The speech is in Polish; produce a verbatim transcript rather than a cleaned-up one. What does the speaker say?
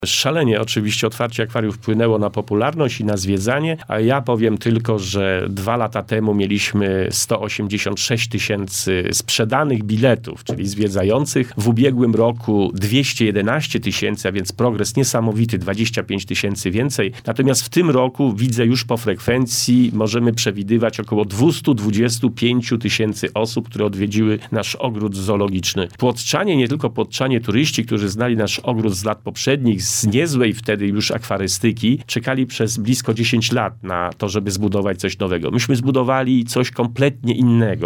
Szalenie oczywiście otwarcie akwariów wpłynęło na popularność i na zwiedzanie, a ja powiem tylko, że dwa lata temu mieliśmy sto osiemdziesiąt sześć tysięcy sprzedanych biletów, czyli zwiedzających. W ubiegłym roku dwieście jedenaście tysięcy, a więc progres niesamowity, dwadzieścia pięć tysięcy więcej. Natomiast w tym roku widzę już po frekwencji, możemy przewidywać około dwieście dwadzieścia pięć tysięcy osób, które odwiedziły nasz ogród zoologiczny. Płotczanie, nie tylko płotczanie, turyści, którzy znali nasz ogród z lat poprzednich, z niezłej wtedy już akwarystyki, czekali przez blisko dziesięć lat na to, żeby zbudować coś nowego. Myśmy zbudowali coś kompletnie innego.